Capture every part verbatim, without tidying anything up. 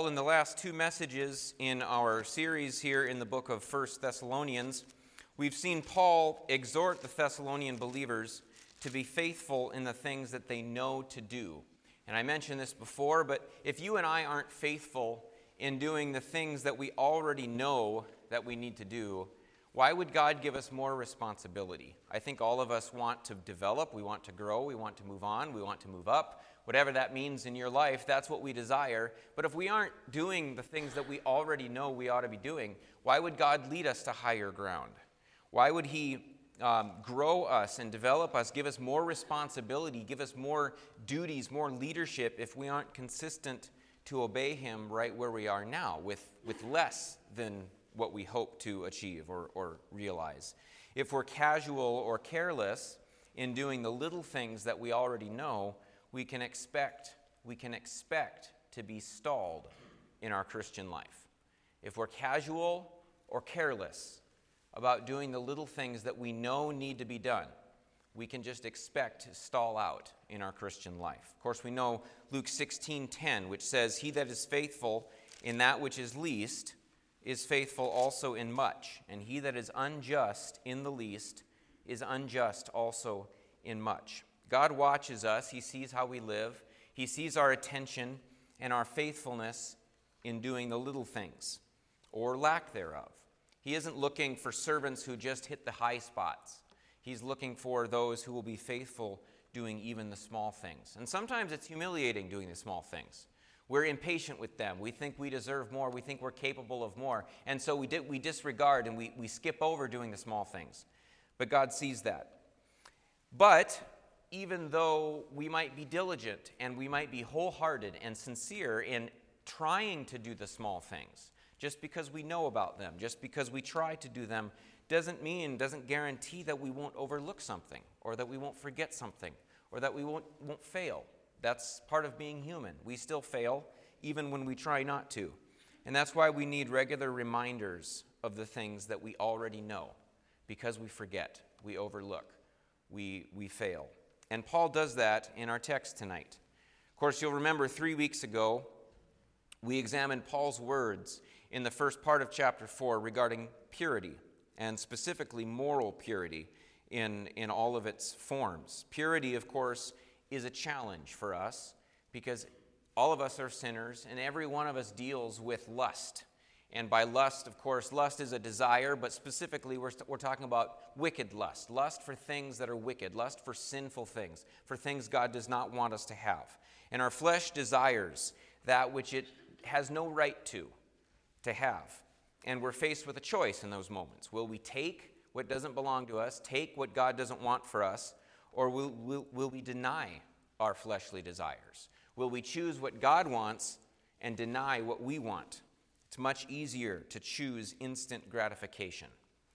in the last two messages in our series here in the book of First Thessalonians, we've seen Paul exhort the Thessalonian believers to be faithful in the things that they know to do. And I mentioned this before, but if you and I aren't faithful in doing the things that we already know that we need to do, why would God give us more responsibility? I think all of us want to develop, we want to grow, we want to move on, we want to move up. Whatever that means in your life, that's what we desire. But if we aren't doing the things that we already know we ought to be doing, why would God lead us to higher ground? Why would he um, grow us and develop us, give us more responsibility, give us more duties, more leadership if we aren't consistent to obey him right where we are now with, with less than what we hope to achieve or, or realize? If we're casual or careless in doing the little things that we already know, we can expect we can expect to be stalled in our Christian life. If we're casual or careless about doing the little things that we know need to be done, we can just expect to stall out in our Christian life. Of course, we know Luke sixteen ten, which says, "He that is faithful in that which is least is faithful also in much, and he that is unjust in the least is unjust also in much." God watches us. He sees how we live. He sees our attention and our faithfulness in doing the little things or lack thereof. He isn't looking for servants who just hit the high spots. He's looking for those who will be faithful doing even the small things. And sometimes it's humiliating doing the small things. We're impatient with them. We think we deserve more. We think we're capable of more. And so we, di- we disregard and we, we skip over doing the small things. But God sees that. But even though we might be diligent and we might be wholehearted and sincere in trying to do the small things, just because we know about them, just because we try to do them, doesn't mean, doesn't guarantee that we won't overlook something, or that we won't forget something, or that we won't, won't fail. That's part of being human. We still fail, even when we try not to. And that's why we need regular reminders of the things that we already know, because we forget, we overlook, we, we fail. And Paul does that in our text tonight. Of course, you'll remember three weeks ago, we examined Paul's words in the first part of chapter four regarding purity, and specifically moral purity in, in all of its forms. Purity, of course, is a challenge for us because all of us are sinners, and every one of us deals with lust. And by lust, of course, lust is a desire, but specifically we're, we're talking about wicked lust. Lust for things that are wicked. Lust for sinful things. For things God does not want us to have. And our flesh desires that which it has no right to, to have. And we're faced with a choice in those moments. Will we take what doesn't belong to us, take what God doesn't want for us, or will, will, will we deny our fleshly desires? Will we choose what God wants and deny what we want? It's much easier to choose instant gratification.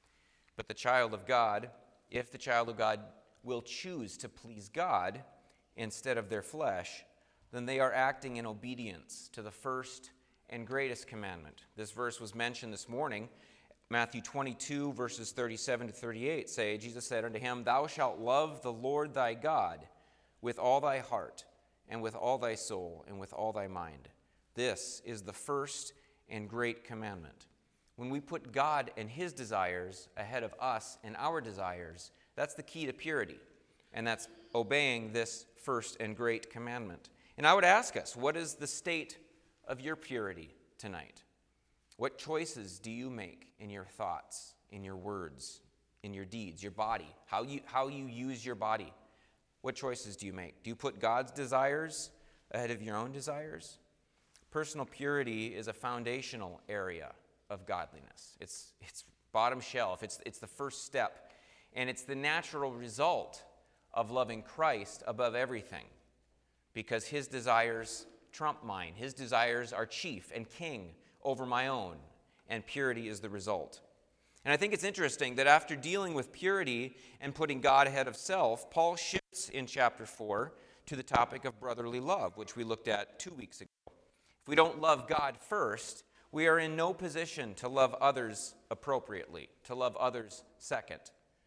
But the child of God, if the child of God will choose to please God instead of their flesh, then they are acting in obedience to the first and greatest commandment. This verse was mentioned this morning. Matthew twenty-two, verses thirty-seven to thirty-eight say, Jesus said unto him, "Thou shalt love the Lord thy God with all thy heart, and with all thy soul, and with all thy mind. This is the first and great commandment." When we put God and his desires ahead of us and our desires, that's the key to purity. And that's obeying this first and great commandment. And I would ask us, what is the state of your purity tonight? What choices do you make in your thoughts, in your words, in your deeds, your body, how you, how you use your body? What choices do you make? Do you put God's desires ahead of your own desires? Personal purity is a foundational area of godliness. It's, it's bottom shelf. It's, it's the first step. And it's the natural result of loving Christ above everything, because his desires trump mine. His desires are chief and king over my own, and purity is the result. And I think it's interesting that after dealing with purity and putting God ahead of self, Paul shifts in chapter four to the topic of brotherly love, which we looked at two weeks ago. If we don't love God first, we are in no position to love others appropriately, to love others second.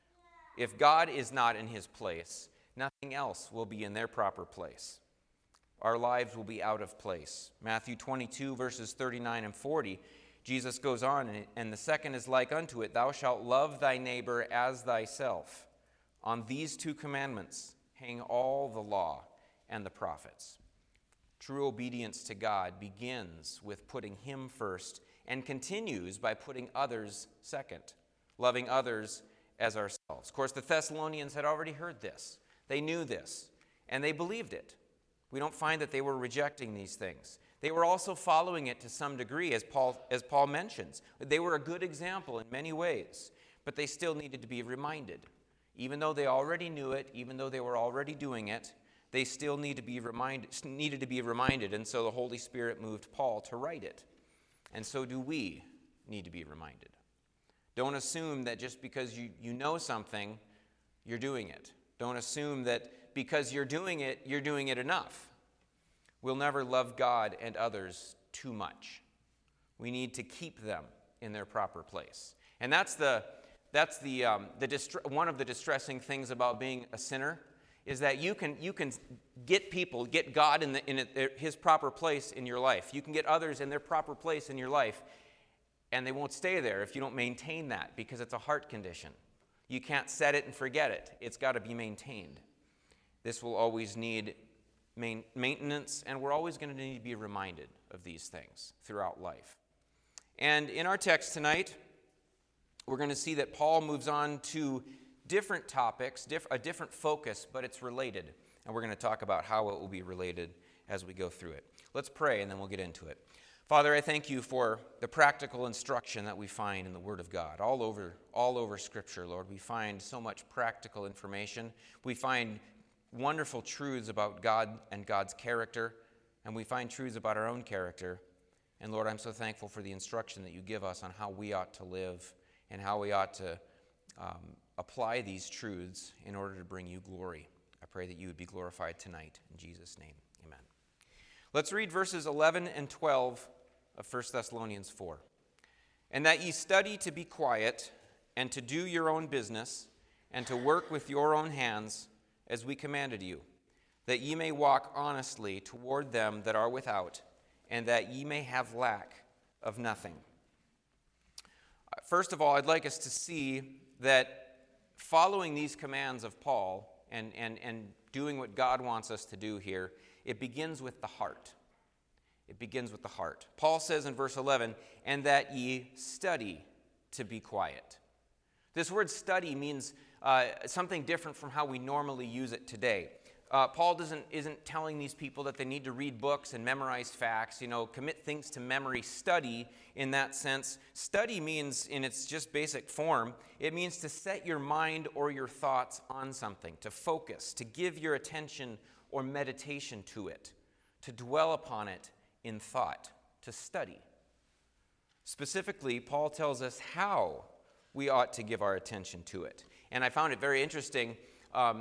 If God is not in his place, nothing else will be in their proper place. our lives will be out of place. Matthew twenty-two, verses thirty-nine and forty, Jesus goes on, and the second is like unto it, thou shalt love thy neighbor as thyself. On these two commandments hang all the law and the prophets. True obedience to God begins with putting him first and continues by putting others second, loving others as ourselves. Of course, the Thessalonians had already heard this. They knew this, and they believed it. We don't find that they were rejecting these things. They were also following it to some degree, as Paul, as Paul mentions. They were a good example in many ways, but they still needed to be reminded. Even though they already knew it, even though they were already doing it, they still need to be reminded, needed to be reminded, and so the Holy Spirit moved Paul to write it. And so do we need to be reminded. Don't assume that just because you, you know something, you're doing it. Don't assume that because you're doing it, you're doing it enough. We'll never love God and others too much. We need to keep them in their proper place. And that's the that's the um, the distre- one of the distressing things about being a sinner is that you can you can get people, get God in the in a, his proper place in your life. You can get others in their proper place in your life, and they won't stay there if you don't maintain that, because it's a heart condition. You can't set it and forget it. It's got to be maintained. This will always need main, maintenance, and we're always going to need to be reminded of these things throughout life. And in our text tonight, we're going to see that Paul moves on to different topics, diff- a different focus, but it's related. And we're going to talk about how it will be related as we go through it. Let's pray, and then we'll get into it. Father, I thank you for the practical instruction that we find in the Word of God. All over, all over Scripture, Lord, we find so much practical information. We find wonderful truths about God and God's character, and we find truths about our own character. And Lord, I'm so thankful for the instruction that you give us on how we ought to live and how we ought to um, apply these truths in order to bring you glory. I pray that you would be glorified tonight. In Jesus' name, amen. Let's read verses eleven and twelve of First Thessalonians four. And that ye study to be quiet, and to do your own business, and to work with your own hands, as we commanded you, that ye may walk honestly toward them that are without, and that ye may have lack of nothing. First of all, I'd like us to see that following these commands of Paul and, and, and doing what God wants us to do here, it begins with the heart. It begins with the heart. Paul says in verse eleven, and that ye study to be quiet. This word study means uh, something different from how we normally use it today. Uh, Paul doesn't isn't telling these people that they need to read books and memorize facts, you know, commit things to memory. Study in that sense. Study means, in its just basic form, it means to set your mind or your thoughts on something, to focus, to give your attention or meditation to it, to dwell upon it in thought, to study. Specifically, Paul tells us how we ought to give our attention to it. And I found it very interesting. Um,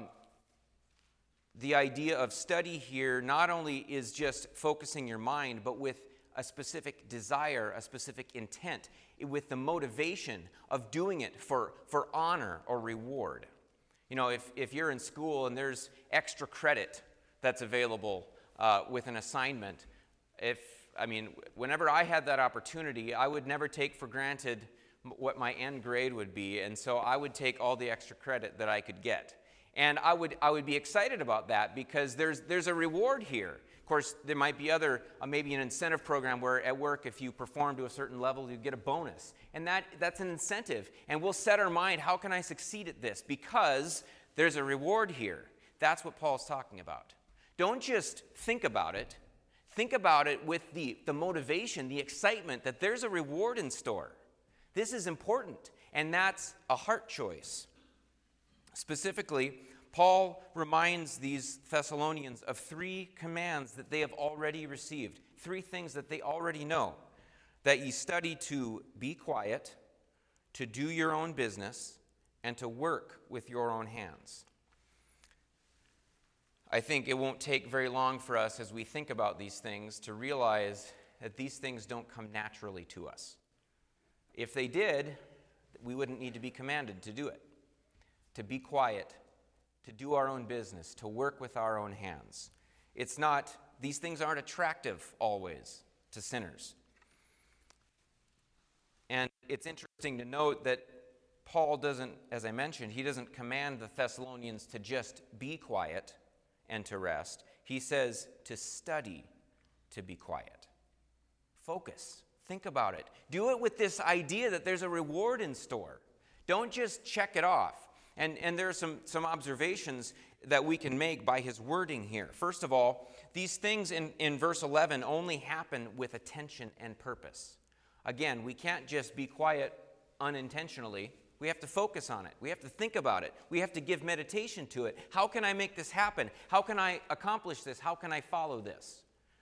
the idea of study here not only is just focusing your mind, but with a specific desire, a specific intent, with the motivation of doing it for, for honor or reward. You know, if, if you're in school and there's extra credit that's available uh, with an assignment, if, I mean, whenever I had that opportunity, I would never take for granted what my end grade would be, and so I would take all the extra credit that I could get. And I would I would be excited about that because there's there's a reward here. Of course, there might be other, uh, maybe an incentive program where at work, if you perform to a certain level, you get a bonus. And that that's an incentive. And we'll set our mind, how can I succeed at this? Because there's a reward here. That's what Paul's talking about. Don't just think about it. Think about it with the, the motivation, the excitement that there's a reward in store. This is important, and that's a heart choice. Specifically, Paul reminds these Thessalonians of three commands that they have already received, three things that they already know: that ye study to be quiet, to do your own business, and to work with your own hands. I think it won't take very long for us as we think about these things to realize that these things don't come naturally to us. If they did, we wouldn't need to be commanded to do it. To be quiet, to do our own business, to work with our own hands. It's not These things aren't attractive always to sinners. And it's interesting to note that Paul doesn't, as I mentioned, he doesn't command the Thessalonians to just be quiet and to rest. He says to study to be quiet. Focus. Think about it. Do it with this idea that there's a reward in store. Don't just check it off. And, and there are some, some observations that we can make by his wording here. First of all, these things in, in verse eleven only happen with attention and purpose. Again, we can't just be quiet unintentionally. We have to focus on it. We have to think about it. We have to give meditation to it. How can I make this happen? How can I accomplish this? How can I follow this?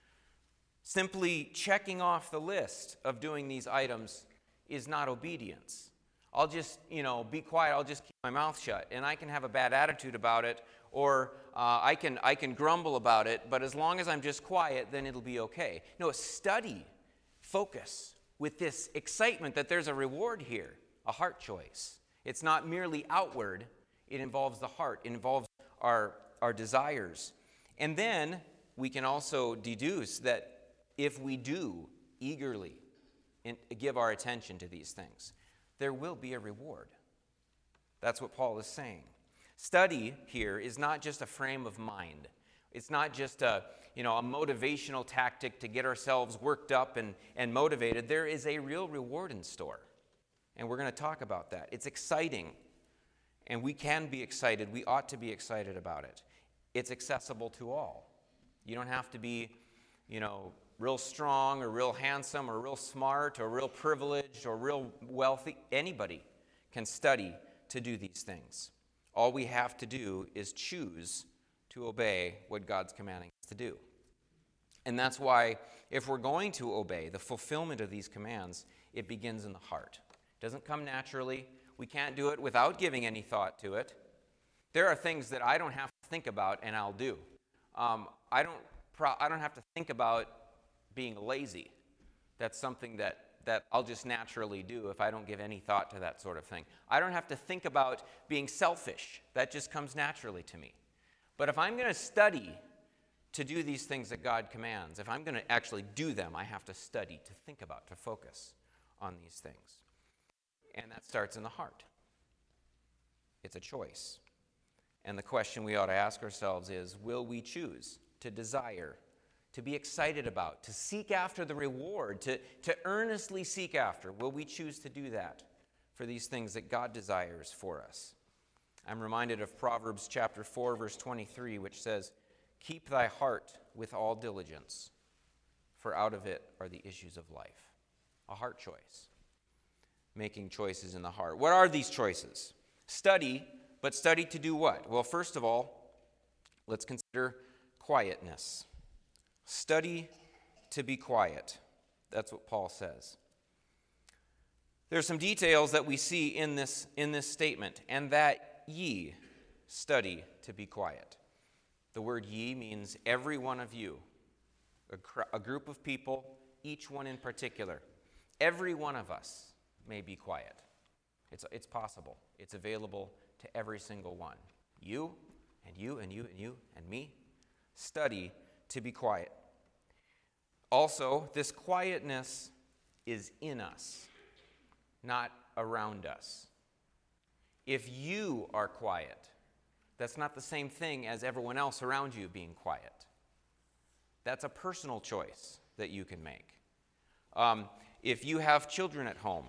Simply checking off the list of doing these items is not obedience. I'll just, you know, be quiet. I'll just keep my mouth shut. And I can have a bad attitude about it, or uh, I can I can grumble about it, but as long as I'm just quiet, then it'll be okay. No, study, focus with this excitement that there's a reward here, a heart choice. It's not merely outward. It involves the heart. It involves our, our desires. And then we can also deduce that if we do eagerly in, give our attention to these things, there will be a reward. That's what Paul is saying. Study here is not just a frame of mind. It's not just a, you know, a motivational tactic to get ourselves worked up and, and motivated. There is a real reward in store. And we're going to talk about that. It's exciting. And we can be excited. We ought to be excited about it. It's accessible to all. You don't have to be, you know, real strong or real handsome or real smart or real privileged or real wealthy. Anybody can study to do these things. All we have to do is choose to obey what God's commanding us to do. And that's why if we're going to obey the fulfillment of these commands, it begins in the heart. It doesn't come naturally. We can't do it without giving any thought to it. There are things that I don't have to think about and I'll do. Um, I don't pro- I don't have to think about being lazy. That's something that, that I'll just naturally do if I don't give any thought to that sort of thing. I don't have to think about being selfish. That just comes naturally to me. But if I'm going to study to do these things that God commands, if I'm going to actually do them, I have to study, to think about, to focus on these things. And that starts in the heart. It's a choice. And the question we ought to ask ourselves is, will we choose to desire, to be excited about, to seek after the reward, to, to earnestly seek after? Will we choose to do that for these things that God desires for us? I'm reminded of Proverbs chapter four, verse twenty-three, which says, "Keep thy heart with all diligence, for out of it are the issues of life." A heart choice. Making choices in the heart. What are these choices? Study, but study to do what? Well, first of all, let's consider quietness. Study to be quiet. That's what Paul says. There's some details that we see in this, in this statement, and that ye study to be quiet. The word ye means every one of you, a, cr- a group of people, each one in particular. Every one of us may be quiet. It's, it's possible. It's available to every single one. You, and you, and you, and you, and me. Study to be quiet. Also, this quietness is in us, not around us. If you are quiet, that's not the same thing as everyone else around you being quiet. That's a personal choice that you can make. Um, if you have children at home,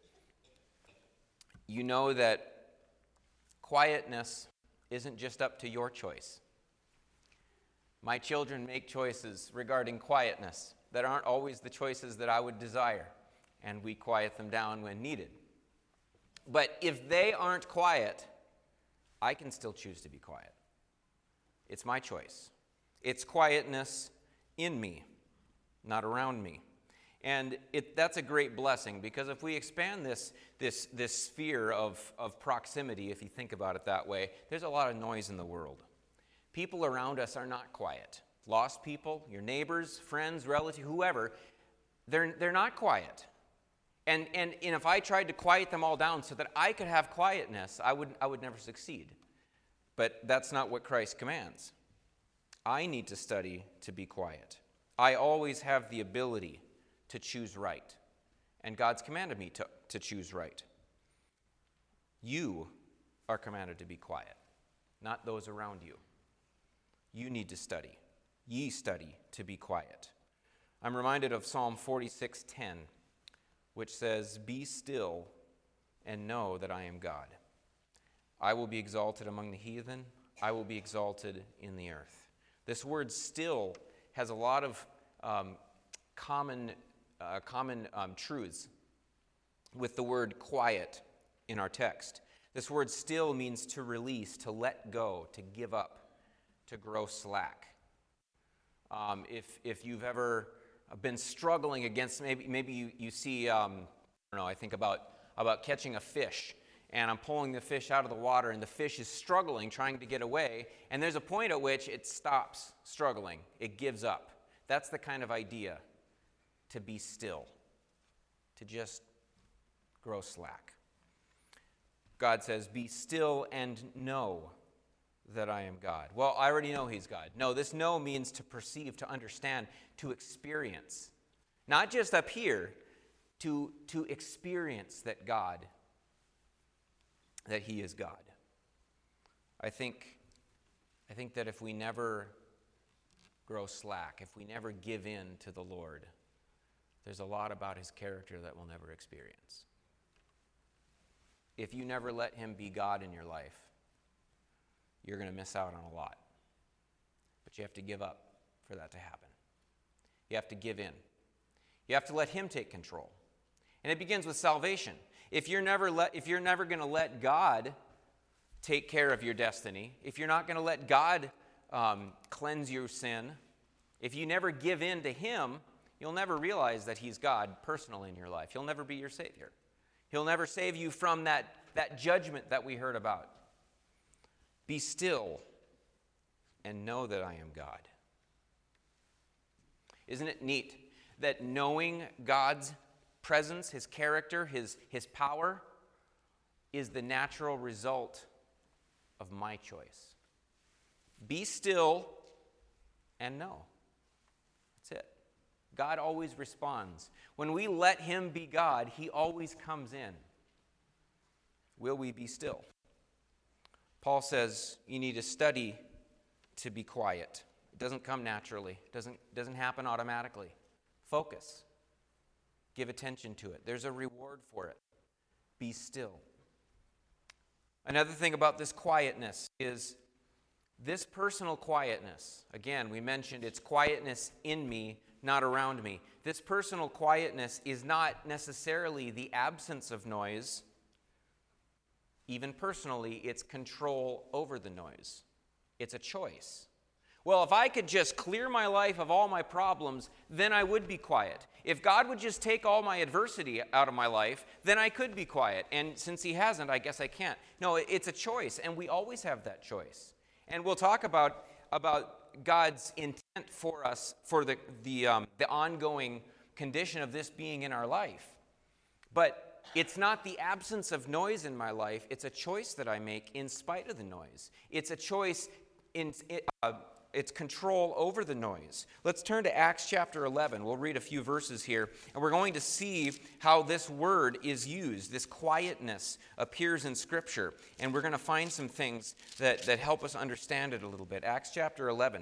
you know that quietness isn't just up to your choice. My children make choices regarding quietness that aren't always the choices that I would desire, and we quiet them down when needed. But if they aren't quiet, I can still choose to be quiet. It's my choice. It's quietness in me, not around me. And it, that's a great blessing, because if we expand this, this, this sphere of, of proximity, if you think about it that way, there's a lot of noise in the world. People around us are not quiet. Lost people, your neighbors, friends, relatives, whoever, they're, they're not quiet. And, and, and if I tried to quiet them all down so that I could have quietness, I would, I would never succeed. But that's not what Christ commands. I need to study to be quiet. I always have the ability to choose right, and God's commanded me to, to choose right. You are commanded to be quiet, not those around you. You need to study. Ye study to be quiet. I'm reminded of Psalm forty-six ten, which says, "Be still and know that I am God. I will be exalted among the heathen. I will be exalted in the earth." This word "still" has a lot of um, common, uh, common um, truths with the word "quiet" in our text. This word "still" means to release, to let go, to give up, to grow slack. Um, if if you've ever been struggling against, maybe maybe you, you see, um, I don't know, I think about, about catching a fish, and I'm pulling the fish out of the water, and the fish is struggling, trying to get away, and there's a point at which it stops struggling. It gives up. That's the kind of idea, to be still, to just grow slack. God says, "Be still and know that I am God." Well, I already know he's God. No, this know means to perceive, to understand, to experience. Not just up here, to, to experience that God, that he is God. I think, I think that if we never grow slack, if we never give in to the Lord, there's a lot about his character that we'll never experience. If you never let him be God in your life, you're going to miss out on a lot. But you have to give up for that to happen. You have to give in. You have to let him take control. And it begins with salvation. If you're never let, if you're never going to let God take care of your destiny, if you're not going to let God um, cleanse your sin, if you never give in to him, you'll never realize that he's God personally in your life. He'll never be your Savior. He'll never save you from that, that judgment that we heard about. Be still and know that I am God. Isn't it neat that knowing God's presence, his character, his, his power, is the natural result of my choice? Be still and know. That's it. God always responds. When we let him be God, he always comes in. Will we be still? Paul says you need to study to be quiet. It doesn't come naturally. It doesn't, doesn't happen automatically. Focus. Give attention to it. There's a reward for it. Be still. Another thing about this quietness is this personal quietness. Again, we mentioned it's quietness in me, not around me. This personal quietness is not necessarily the absence of noise. Even personally, it's control over the noise. It's a choice. Well, if I could just clear my life of all my problems, then I would be quiet. If God would just take all my adversity out of my life, then I could be quiet. And since he hasn't, I guess I can't. No, it's a choice, and we always have that choice. And we'll talk about, about God's intent for us, for the, the, um, the ongoing condition of this being in our life. But it's not the absence of noise in my life. It's a choice that I make in spite of the noise. It's a choice in uh, it's control over the noise. Let's turn to Acts chapter eleven. We'll read a few verses here, and we're going to see how this word is used. This quietness appears in Scripture, and we're going to find some things that, that help us understand it a little bit. Acts chapter eleven.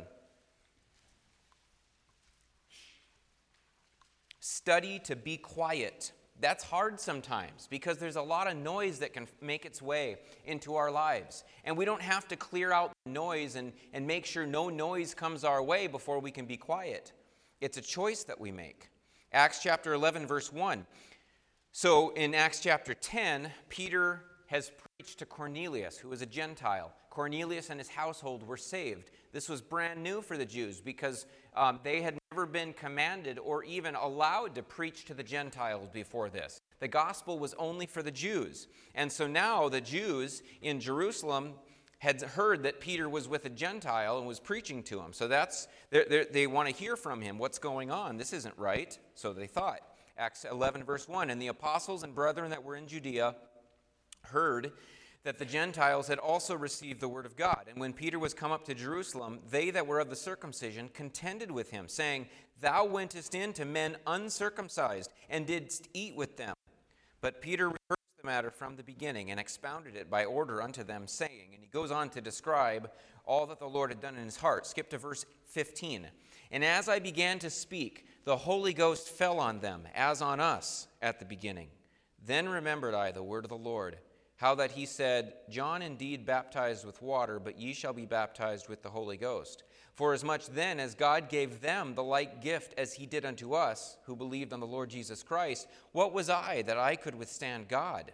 Study to be quiet. That's hard sometimes because there's a lot of noise that can make its way into our lives. And we don't have to clear out the noise and, and make sure no noise comes our way before we can be quiet. It's a choice that we make. Acts chapter eleven, verse one. So in Acts chapter ten, Peter has preached to Cornelius, who was a Gentile. Cornelius and his household were saved. This was brand new for the Jews because um, they had never been commanded or even allowed to preach to the Gentiles before this. The gospel was only for the Jews. And so now the Jews in Jerusalem had heard that Peter was with a Gentile and was preaching to him. So that's they're, they're, they want to hear from him. What's going on? This isn't right. So they thought. Acts eleven, verse one. And the apostles and brethren that were in Judea heard that the Gentiles had also received the word of God. And when Peter was come up to Jerusalem, they that were of the circumcision contended with him, saying, Thou wentest in to men uncircumcised, and didst eat with them. But Peter rehearsed the matter from the beginning, and expounded it by order unto them, saying, and he goes on to describe all that the Lord had done in his heart. Skip to verse fifteen. And as I began to speak, the Holy Ghost fell on them, as on us at the beginning. Then remembered I the word of the Lord, how that he said, John indeed baptized with water, but ye shall be baptized with the Holy Ghost. For as much then as God gave them the like gift as he did unto us, who believed on the Lord Jesus Christ, what was I that I could withstand God?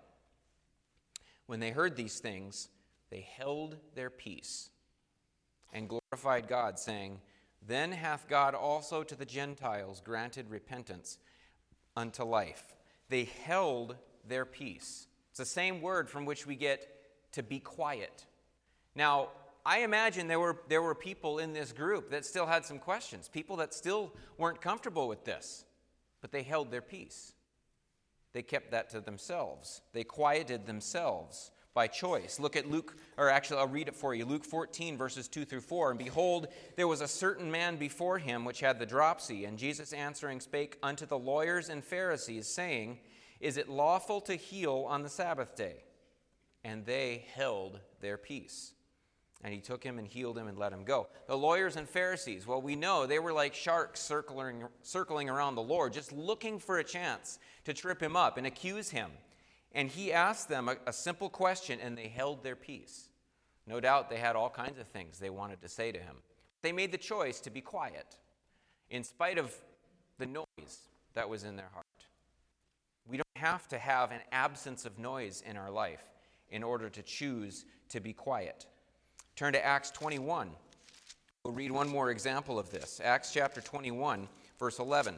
When they heard these things, they held their peace and glorified God, saying, Then hath God also to the Gentiles granted repentance unto life. They held their peace. It's the same word from which we get to be quiet. Now, I imagine there were there were people in this group that still had some questions, people that still weren't comfortable with this, but they held their peace. They kept that to themselves. They quieted themselves by choice. Look at Luke, or actually I'll read it for you. Luke fourteen, verses two through four. And behold, there was a certain man before him which had the dropsy, and Jesus answering spake unto the lawyers and Pharisees, saying, Is it lawful to heal on the Sabbath day? And they held their peace. And he took him and healed him and let him go. The lawyers and Pharisees, well, we know they were like sharks circling, circling around the Lord, just looking for a chance to trip him up and accuse him. And he asked them a, a simple question, and they held their peace. No doubt they had all kinds of things they wanted to say to him. They made the choice to be quiet, in spite of the noise that was in their heart. We don't have to have an absence of noise in our life in order to choose to be quiet. Turn to Acts twenty-one. We'll read one more example of this. Acts chapter twenty-one, verse eleven.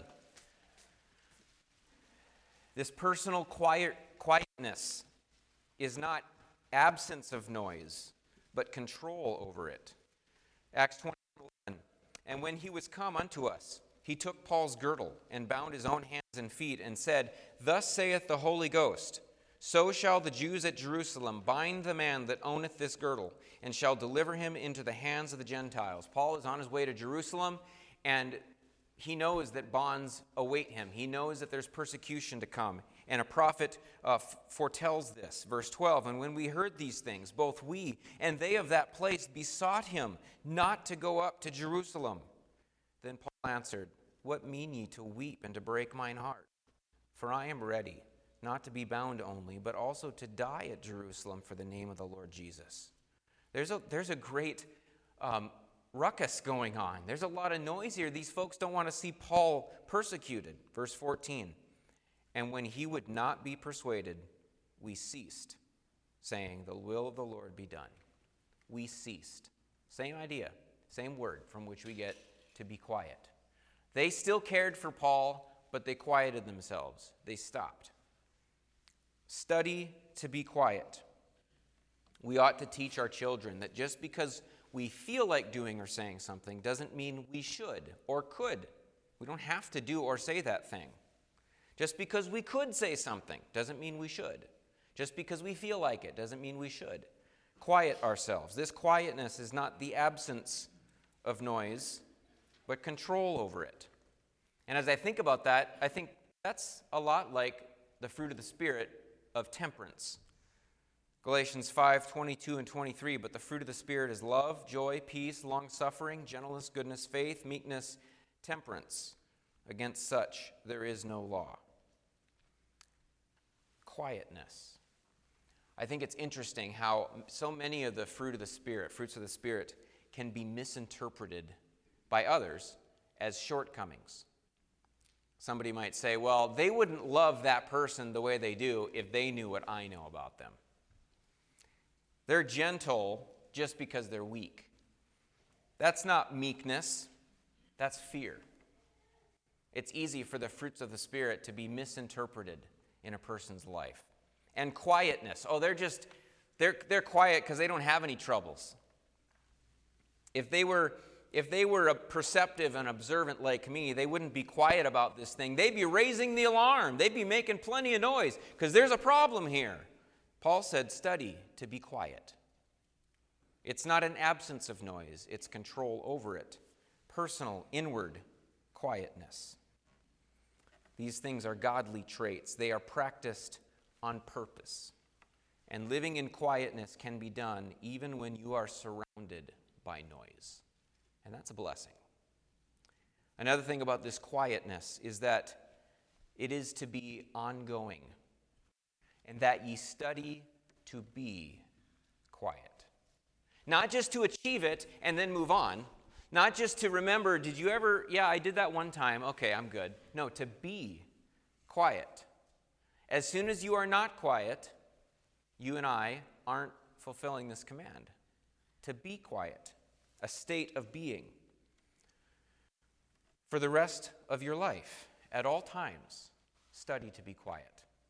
This personal quiet, quietness is not absence of noise, but control over it. Acts twenty-one eleven. And when he was come unto us, he took Paul's girdle and bound his own hands and feet and said, Thus saith the Holy Ghost, So shall the Jews at Jerusalem bind the man that owneth this girdle, and shall deliver him into the hands of the Gentiles. Paul is on his way to Jerusalem, and he knows that bonds await him. He knows that there's persecution to come. And a prophet uh, foretells this. Verse twelve, And when we heard these things, both we and they of that place besought him not to go up to Jerusalem. Then Paul answered, What mean ye to weep and to break mine heart? For I am ready, not to be bound only, but also to die at Jerusalem for the name of the Lord Jesus. There's a, there's a great um, ruckus going on. There's a lot of noise here. These folks don't want to see Paul persecuted. Verse fourteen, And when he would not be persuaded, we ceased, saying, The will of the Lord be done. We ceased. Same idea, same word from which we get to be quiet. They still cared for Paul, but they quieted themselves. They stopped. Study to be quiet. We ought to teach our children that just because we feel like doing or saying something doesn't mean we should or could. We don't have to do or say that thing. Just because we could say something doesn't mean we should. Just because we feel like it doesn't mean we should. Quiet ourselves. This quietness is not the absence of noise, but control over it. And as I think about that, I think that's a lot like the fruit of the Spirit of temperance. Galatians five, twenty-two and twenty-three, But the fruit of the Spirit is love, joy, peace, long-suffering, gentleness, goodness, faith, meekness, temperance. Against such there is no law. Quietness. I think it's interesting how so many of the fruit of the Spirit, fruits of the Spirit, can be misinterpreted by others as shortcomings. Somebody might say, well, they wouldn't love that person the way they do if they knew what I know about them. They're gentle just because they're weak. That's not meekness. That's fear. It's easy for the fruits of the Spirit to be misinterpreted in a person's life. And quietness. Oh, they're just, they're, they're quiet because they don't have any troubles. If they were... If they were a perceptive and observant like me, they wouldn't be quiet about this thing. They'd be raising the alarm. They'd be making plenty of noise because there's a problem here. Paul said, study to be quiet. It's not an absence of noise, it's control over it. Personal, inward quietness. These things are godly traits. They are practiced on purpose. And living in quietness can be done even when you are surrounded by noise. And that's a blessing. Another thing about this quietness is that it is to be ongoing, and that ye study to be quiet. Not just to achieve it and then move on. Not just to remember, did you ever, yeah, I did that one time, okay, I'm good. No, to be quiet. As soon as you are not quiet, you and I aren't fulfilling this command. To be quiet, a state of being. For the rest of your life, at all times, study to be quiet.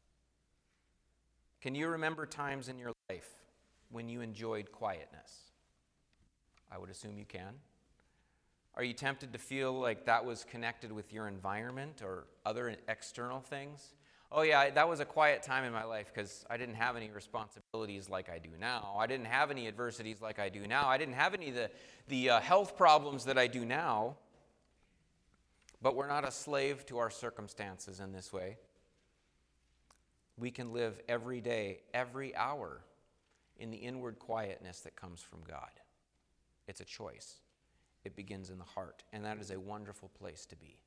Can you remember times in your life when you enjoyed quietness? I would assume you can. Are you tempted to feel like that was connected with your environment or other external things? Oh yeah, that was a quiet time in my life because I didn't have any responsibilities like I do now. I didn't have any adversities like I do now. I didn't have any of the, the uh, health problems that I do now. But we're not a slave to our circumstances in this way. We can live every day, every hour, in the inward quietness that comes from God. It's a choice. It begins in the heart, and that is a wonderful place to be.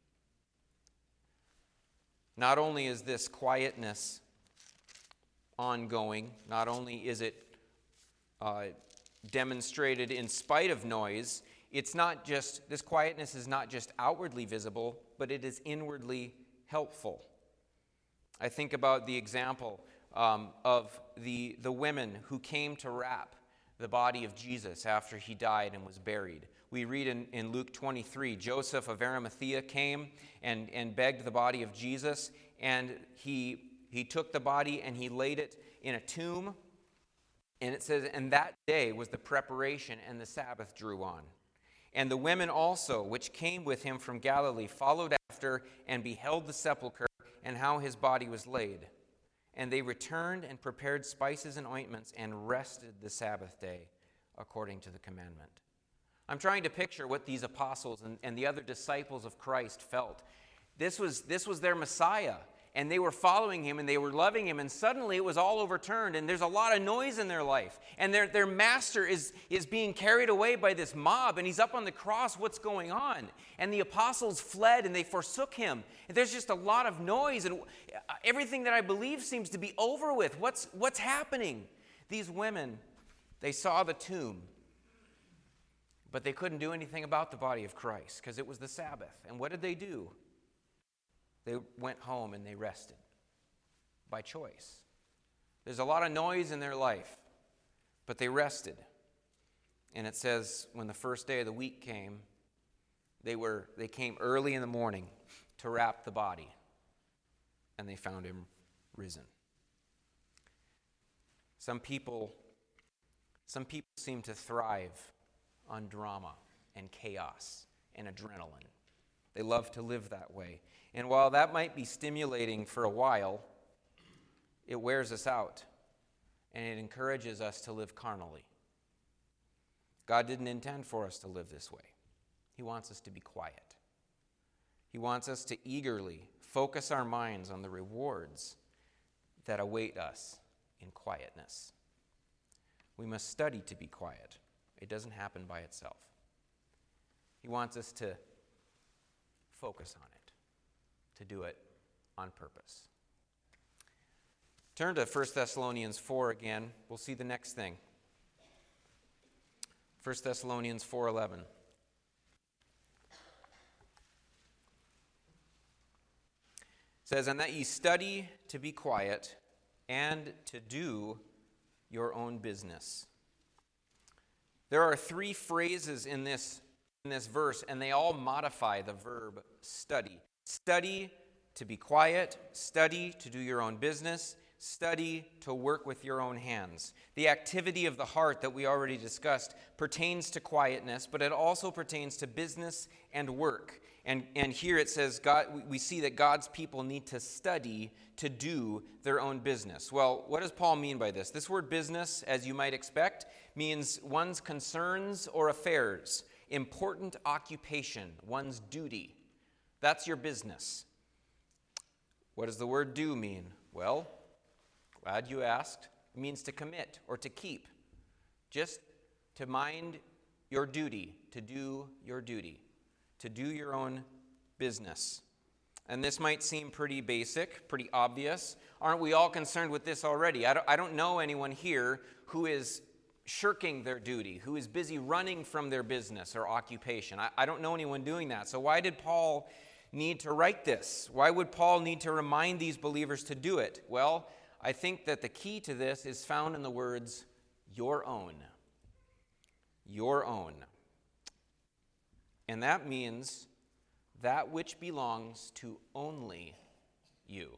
Not only is this quietness ongoing, not only is it uh, demonstrated in spite of noise, it's not just, this quietness is not just outwardly visible, but it is inwardly helpful. I think about the example um, of the, the women who came to wrap the body of Jesus after he died and was buried. We read in, in Luke twenty-three, Joseph of Arimathea came and, and begged the body of Jesus, and he, he took the body and he laid it in a tomb, and it says, and that day was the preparation, and the Sabbath drew on. And the women also, which came with him from Galilee, followed after and beheld the sepulchre and how his body was laid. And they returned and prepared spices and ointments and rested the Sabbath day according to the commandment. I'm trying to picture what these apostles and, and the other disciples of Christ felt. This was, this was their Messiah, and they were following him, and they were loving him, and suddenly it was all overturned, and there's a lot of noise in their life. And their, their master is, is being carried away by this mob, and he's up on the cross. What's going on? And the apostles fled, and they forsook him. And there's just a lot of noise, and everything that I believe seems to be over with. What's, what's happening? These women, they saw the tomb, but they couldn't do anything about the body of Christ because it was the Sabbath. And what did they do? They went home and they rested by choice. There's a lot of noise in their life, but they rested. And it says when the first day of the week came, they were they came early in the morning to wrap the body, and they found him risen. Some people some people seem to thrive on drama and chaos and adrenaline. They love to live that way. And while that might be stimulating for a while, it wears us out, and it encourages us to live carnally. God didn't intend for us to live this way. He wants us to be quiet. He wants us to eagerly focus our minds on the rewards that await us in quietness. We must study to be quiet. It doesn't happen by itself. He wants us to focus on it, to do it on purpose. Turn to First Thessalonians four again. We'll see the next thing. First Thessalonians four eleven. It says, and that ye study to be quiet and to do your own business. There are three phrases in this in this verse, and they all modify the verb study. Study to be quiet, study to do your own business, study to work with your own hands. The activity of the heart that we already discussed pertains to quietness, but it also pertains to business and work. And, and here it says, God, we see that God's people need to study to do their own business. Well, what does Paul mean by this? This word business, as you might expect, means one's concerns or affairs, important occupation, one's duty. That's your business. What does the word do mean? Well, glad you asked. It means to commit or to keep. Just to mind your duty, to do your duty. To do your own business. And this might seem pretty basic, pretty obvious. Aren't we all concerned with this already? I don't, I don't know anyone here who is shirking their duty, who is busy running from their business or occupation. I, I don't know anyone doing that. So why did Paul need to write this? Why would Paul need to remind these believers to do it? Well, I think that the key to this is found in the words, your own. Your own. And that means that which belongs to only you.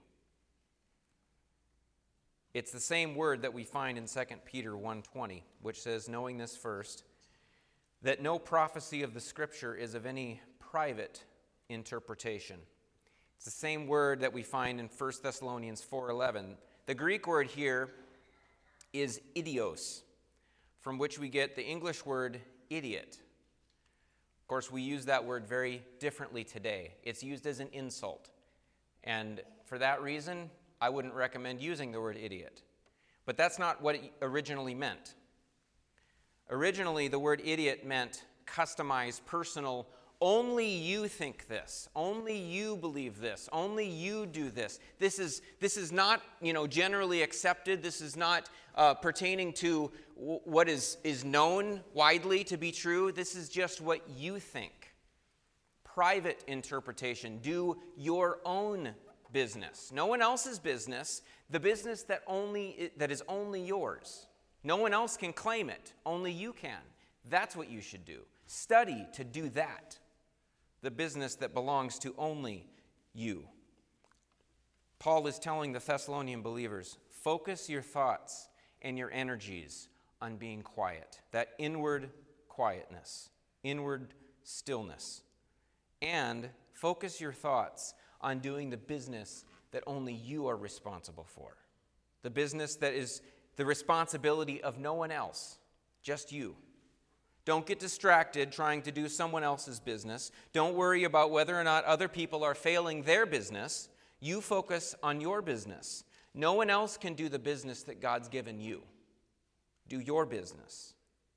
It's the same word that we find in Second Peter one twenty, which says, knowing this first, that no prophecy of the Scripture is of any private interpretation. It's the same word that we find in First Thessalonians four eleven. The Greek word here is idios, from which we get the English word idiot. Of course, we use that word very differently today. It's used as an insult. And for that reason, I wouldn't recommend using the word idiot. But that's not what it originally meant. Originally, the word idiot meant customized, personal. Only you think this. Only you believe this. Only you do this. This is this is not, you know, generally accepted. This is not uh, pertaining to w- what is, is known widely to be true. This is just what you think. Private interpretation. Do your own business. No one else's business. The business that only that is only yours. No one else can claim it. Only you can. That's what you should do. Study to do that. The business that belongs to only you. Paul is telling the Thessalonian believers, focus your thoughts and your energies on being quiet. That inward quietness, inward stillness. And focus your thoughts on doing the business that only you are responsible for. The business that is the responsibility of no one else, just you. Don't get distracted trying to do someone else's business. Don't worry about whether or not other people are failing their business. You focus on your business. No one else can do the business that God's given you. Do your business.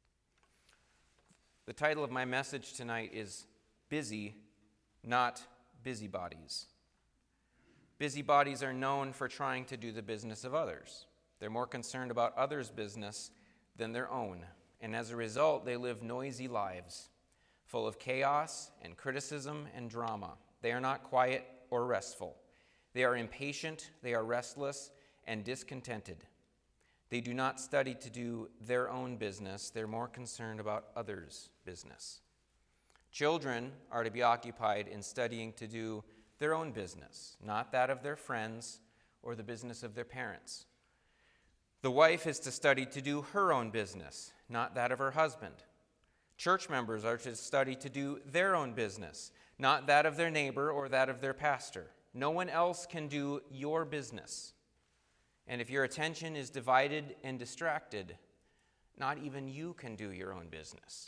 The title of my message tonight is Busy, Not Busybodies. Busybodies are known for trying to do the business of others. They're more concerned about others' business than their own. And as a result, they live noisy lives, full of chaos and criticism and drama. They are not quiet or restful. They are impatient, they are restless, and discontented. They do not study to do their own business. They're more concerned about others' business. Children are to be occupied in studying to do their own business, not that of their friends or the business of their parents. The wife is to study to do her own business, not that of her husband. Church members are to study to do their own business, not that of their neighbor or that of their pastor. No one else can do your business. And if your attention is divided and distracted, not even you can do your own business.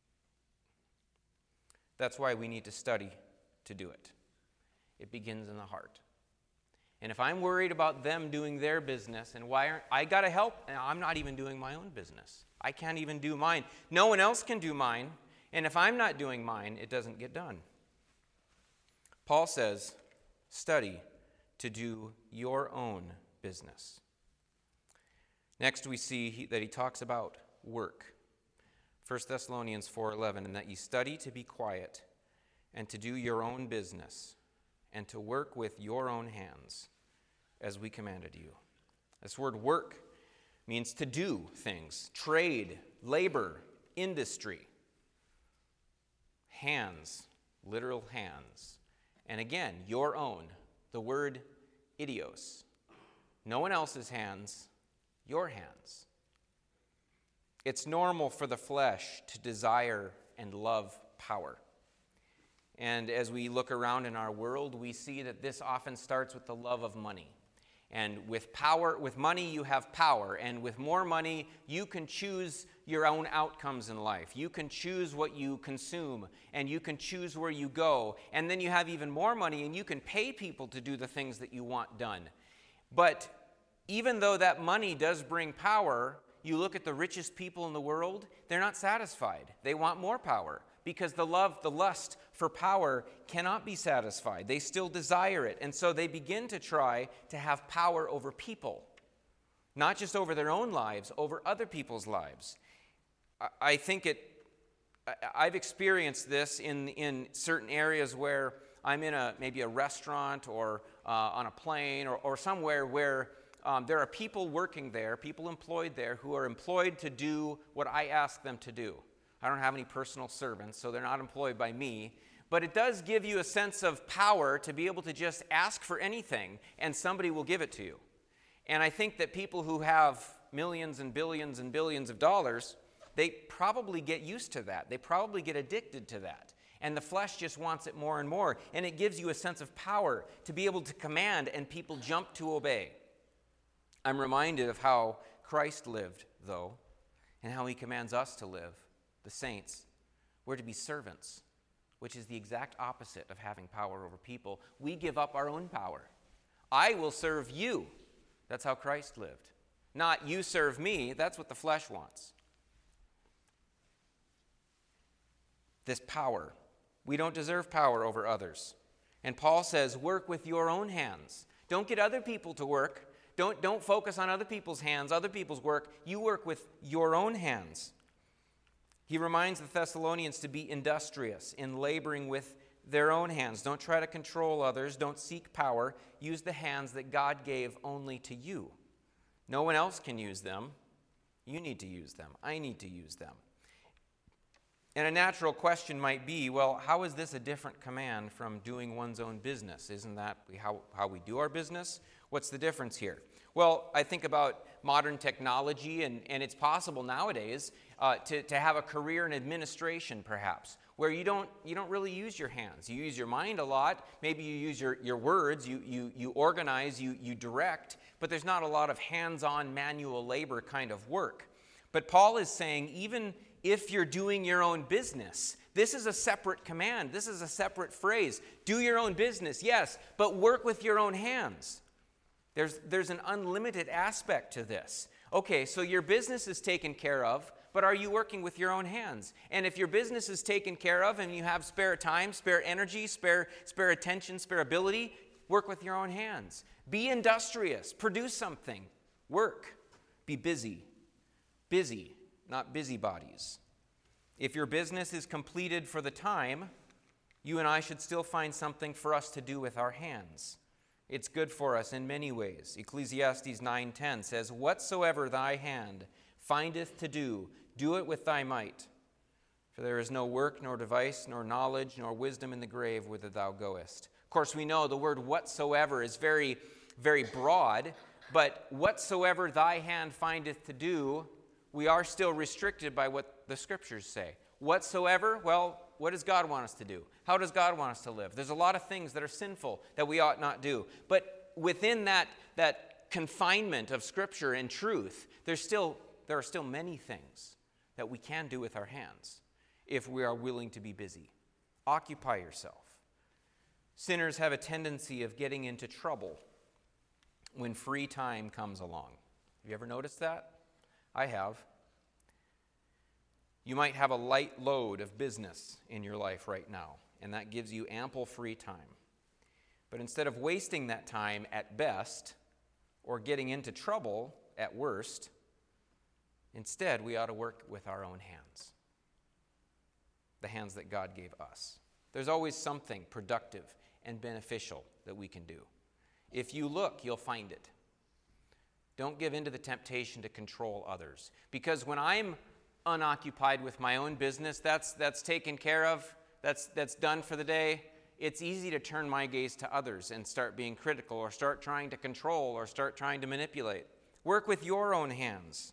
That's why we need to study to do it. It begins in the heart. And if I'm worried about them doing their business, and why aren't I got to help, and I'm not even doing my own business. I can't even do mine. No one else can do mine. And if I'm not doing mine, it doesn't get done. Paul says, study to do your own business. Next, we see he, that he talks about work. First Thessalonians four eleven, and that you study to be quiet and to do your own business and to work with your own hands, as we commanded you. This word work means to do things, trade, labor, industry. Hands, literal hands. And again, your own, the word idios. No one else's hands, your hands. It's normal for the flesh to desire and love power. And as we look around in our world, we see that this often starts with the love of money. And with power, with money, you have power. And with more money, you can choose your own outcomes in life. You can choose what you consume, and you can choose where you go. And then you have even more money, and you can pay people to do the things that you want done. But even though that money does bring power, you look at the richest people in the world, they're not satisfied. They want more power because the love, the lust for power cannot be satisfied. They still desire it. And so they begin to try to have power over people, not just over their own lives, over other people's lives. I think it, I've experienced this in, in certain areas where I'm in a maybe a restaurant or uh, on a plane or, or somewhere where um, there are people working there, people employed there who are employed to do what I ask them to do. I don't have any personal servants, so they're not employed by me. But it does give you a sense of power to be able to just ask for anything and somebody will give it to you. And I think that people who have millions and billions and billions of dollars, they probably get used to that. They probably get addicted to that. And the flesh just wants it more and more. And it gives you a sense of power to be able to command and people jump to obey. I'm reminded of how Christ lived, though, and how he commands us to live. The saints, we're to be servants, which is the exact opposite of having power over people. We give up our own power. I will serve you. That's how Christ lived. Not you serve me. That's what the flesh wants. This power. We don't deserve power over others. And Paul says, work with your own hands. Don't get other people to work. Don't, don't focus on other people's hands, other people's work. You work with your own hands. He reminds the Thessalonians to be industrious in laboring with their own hands. Don't try to control others. Don't seek power. Use the hands that God gave only to you. No one else can use them. You need to use them. I need to use them. And a natural question might be, well, how is this a different command from doing one's own business? Isn't that how, how we do our business? What's the difference here? Well, I think about modern technology, and, and it's possible nowadays uh, to, to have a career in administration, perhaps, where you don't you don't really use your hands. You use your mind a lot. Maybe you use your, your words. You, you, you organize, you, you direct, but there's not a lot of hands-on manual labor kind of work. But Paul is saying, even if you're doing your own business, this is a separate command. This is a separate phrase. Do your own business, yes, but work with your own hands. There's, there's an unlimited aspect to this. Okay, so your business is taken care of, but are you working with your own hands? And if your business is taken care of and you have spare time, spare energy, spare, spare attention, spare ability, work with your own hands. Be industrious. Produce something. Work. Be busy. Busy, not busybodies. If your business is completed for the time, you and I should still find something for us to do with our hands. It's good for us in many ways. Ecclesiastes nine ten says, whatsoever thy hand findeth to do, do it with thy might. For there is no work, nor device, nor knowledge, nor wisdom in the grave whither thou goest. Of course, we know the word whatsoever is very, very broad, but whatsoever thy hand findeth to do, we are still restricted by what the scriptures say. Whatsoever, well, what does God want us to do? How does God want us to live? There's a lot of things that are sinful that we ought not do. But within that, that confinement of Scripture and truth, there's still, there are still many things that we can do with our hands if we are willing to be busy. Occupy yourself. Sinners have a tendency of getting into trouble when free time comes along. Have you ever noticed that? I have. You might have a light load of business in your life right now, and that gives you ample free time. But instead of wasting that time at best, or getting into trouble at worst, instead we ought to work with our own hands, the hands that God gave us. There's always something productive and beneficial that we can do. If you look, you'll find it. Don't give in to the temptation to control others, because when I'm unoccupied with my own business, that's that's taken care of, that's that's done for the day, it's easy to turn my gaze to others and start being critical or start trying to control or start trying to manipulate. Work with your own hands.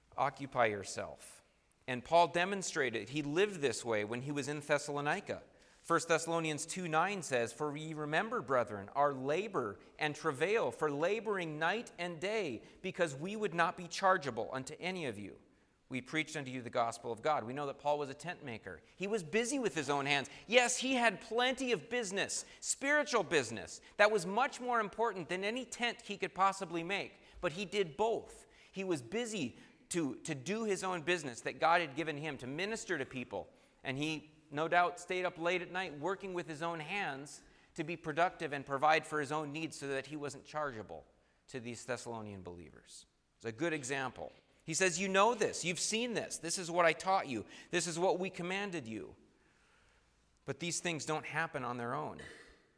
Occupy yourself. And Paul demonstrated, he lived this way when he was in Thessalonica. First Thessalonians two nine says, "For ye remember, brethren, our labor and travail, for laboring night and day, because we would not be chargeable unto any of you. We preached unto you the gospel of God." We know that Paul was a tent maker. He was busy with his own hands. Yes, he had plenty of business, spiritual business, that was much more important than any tent he could possibly make. But he did both. He was busy to, to do his own business that God had given him, to minister to people. And he no doubt stayed up late at night working with his own hands to be productive and provide for his own needs so that he wasn't chargeable to these Thessalonian believers. It's a good example. He says, you know this, you've seen this, this is what I taught you, this is what we commanded you. But these things don't happen on their own.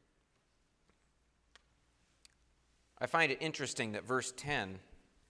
I find it interesting that verse ten,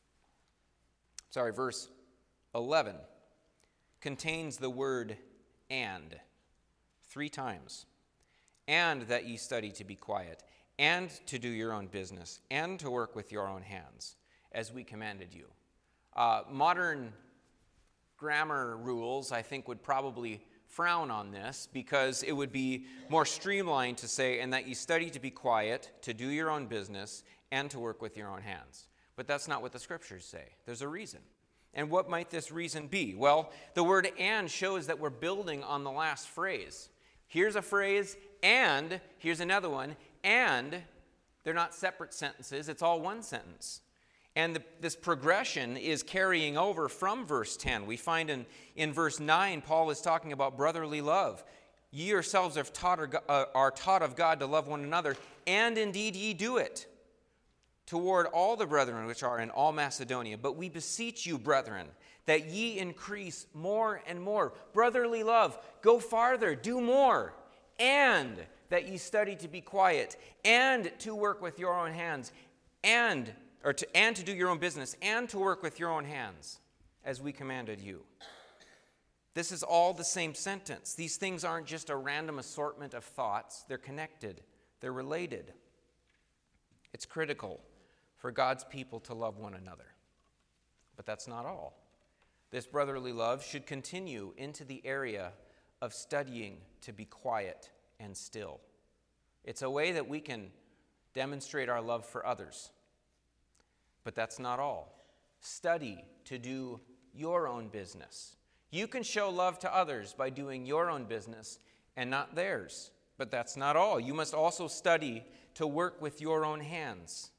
sorry, verse eleven contains the word "and" three times. "And that ye study to be quiet, and to do your own business, and to work with your own hands, as we commanded you." Uh, modern grammar rules, I think, would probably frown on this because it would be more streamlined to say, "and that ye study to be quiet, to do your own business, and to work with your own hands." But that's not what the scriptures say. There's a reason. And what might this reason be? Well, the word "and" shows that we're building on the last phrase. Here's a phrase, and here's another one, and they're not separate sentences. It's all one sentence. And the, this progression is carrying over from verse ten. We find in, in verse nine, Paul is talking about brotherly love. "Ye yourselves are taught, uh, are taught of God to love one another, and indeed ye do it, toward all the brethren which are in all Macedonia. But we beseech you, brethren, that ye increase more and more." Brotherly love, go farther, do more. "And that ye study to be quiet, and to work with your own hands, and or to and to do your own business, and to work with your own hands, as we commanded you." This is all the same sentence. These things aren't just a random assortment of thoughts. They're connected. They're related. It's critical for God's people to love one another. But that's not all. This brotherly love should continue into the area of studying to be quiet and still. It's a way that we can demonstrate our love for others. But that's not all. Study to do your own business. You can show love to others by doing your own business and not theirs. But that's not all. You must also study to work with your own hands.